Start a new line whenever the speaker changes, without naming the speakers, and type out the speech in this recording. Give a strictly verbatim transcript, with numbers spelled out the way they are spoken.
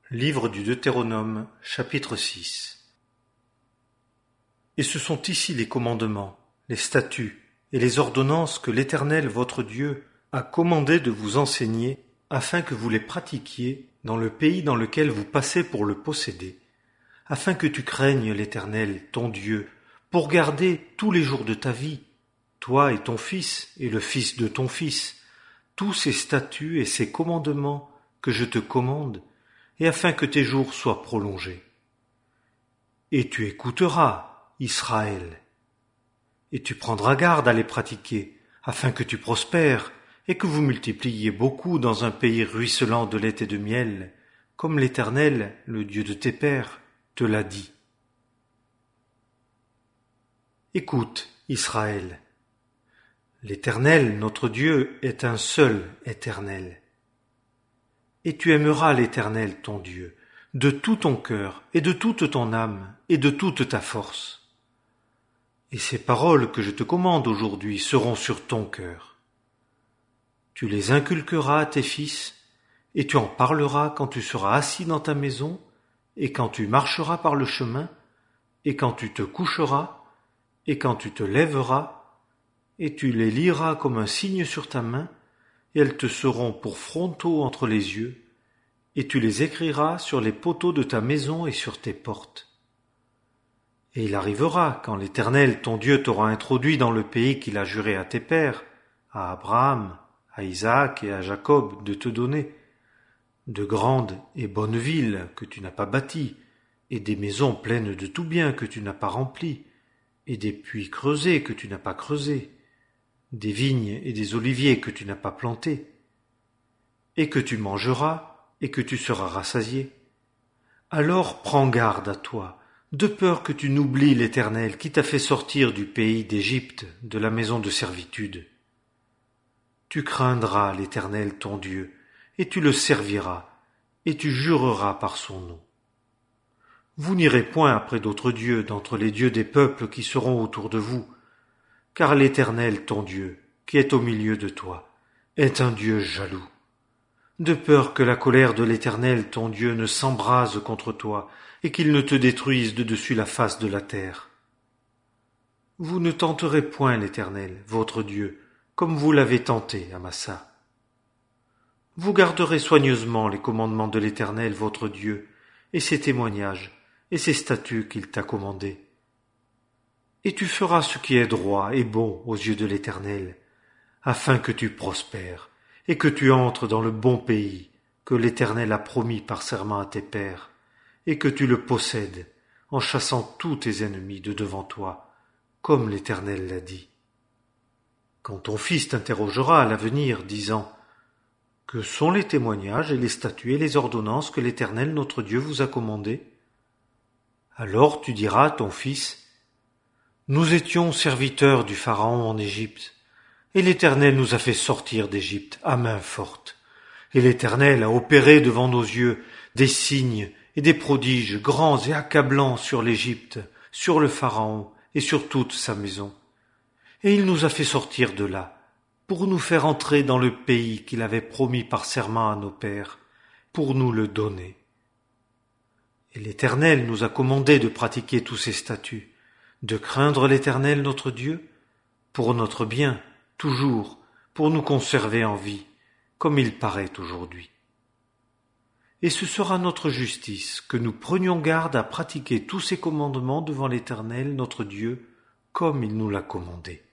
Livre du Deutéronome, chapitre six. Et ce sont ici les commandements, les statuts et les ordonnances que l'Éternel votre Dieu a commandé de vous enseigner, afin que vous les pratiquiez dans le pays dans lequel vous passez pour le posséder, afin que tu craignes l'Éternel, ton Dieu, pour garder tous les jours de ta vie, toi et ton fils et le fils de ton fils, tous ces statuts et ces commandements que je te commande, et afin que tes jours soient prolongés. Et tu écouteras, Israël, et tu prendras garde à les pratiquer, afin que tu prospères, et que vous multipliiez beaucoup dans un pays ruisselant de lait et de miel, comme l'Éternel, le Dieu de tes pères, te l'a dit. Écoute, Israël, l'Éternel, notre Dieu, est un seul Éternel. Et tu aimeras l'Éternel, ton Dieu, de tout ton cœur, et de toute ton âme, et de toute ta force. Et ces paroles que je te commande aujourd'hui seront sur ton cœur. Tu les inculqueras à tes fils, et tu en parleras quand tu seras assis dans ta maison, et quand tu marcheras par le chemin, et quand tu te coucheras, et quand tu te lèveras, et tu les liras comme un signe sur ta main, et elles te seront pour frontaux entre les yeux, et tu les écriras sur les poteaux de ta maison et sur tes portes. Et il arrivera, quand l'Éternel ton Dieu t'aura introduit dans le pays qu'il a juré à tes pères, à Abraham, à Isaac et à Jacob de te donner, de grandes et bonnes villes que tu n'as pas bâties, et des maisons pleines de tout bien que tu n'as pas remplies, et des puits creusés que tu n'as pas creusés, des vignes et des oliviers que tu n'as pas plantés, et que tu mangeras, et que tu seras rassasié. Alors prends garde à toi, de peur que tu n'oublies l'Éternel qui t'a fait sortir du pays d'Égypte, de la maison de servitude. Tu craindras l'Éternel ton Dieu, et tu le serviras, et tu jureras par son nom. Vous n'irez point après d'autres dieux d'entre les dieux des peuples qui seront autour de vous, car l'Éternel ton Dieu, qui est au milieu de toi, est un Dieu jaloux, de peur que la colère de l'Éternel ton Dieu ne s'embrase contre toi, et qu'il ne te détruise de dessus la face de la terre. Vous ne tenterez point l'Éternel, votre Dieu, comme vous l'avez tenté à Massa. Vous garderez soigneusement les commandements de l'Éternel, votre Dieu, et ses témoignages, et ses statuts qu'il t'a commandés. Et tu feras ce qui est droit et bon aux yeux de l'Éternel, afin que tu prospères, et que tu entres dans le bon pays que l'Éternel a promis par serment à tes pères, et que tu le possèdes, en chassant tous tes ennemis de devant toi, comme l'Éternel l'a dit. Quand ton fils t'interrogera à l'avenir, disant « Que sont les témoignages et les statuts et les ordonnances que l'Éternel notre Dieu vous a commandés ?» Alors tu diras à ton fils « Nous étions serviteurs du Pharaon en Égypte, et l'Éternel nous a fait sortir d'Égypte à main forte, et l'Éternel a opéré devant nos yeux des signes et des prodiges grands et accablants sur l'Égypte, sur le Pharaon et sur toute sa maison. Et il nous a fait sortir de là, pour nous faire entrer dans le pays qu'il avait promis par serment à nos pères, pour nous le donner. Et l'Éternel nous a commandé de pratiquer tous ces statuts, de craindre l'Éternel notre Dieu, pour notre bien, toujours, pour nous conserver en vie, comme il paraît aujourd'hui. Et ce sera notre justice, que nous prenions garde à pratiquer tous ces commandements devant l'Éternel notre Dieu, comme il nous l'a commandé.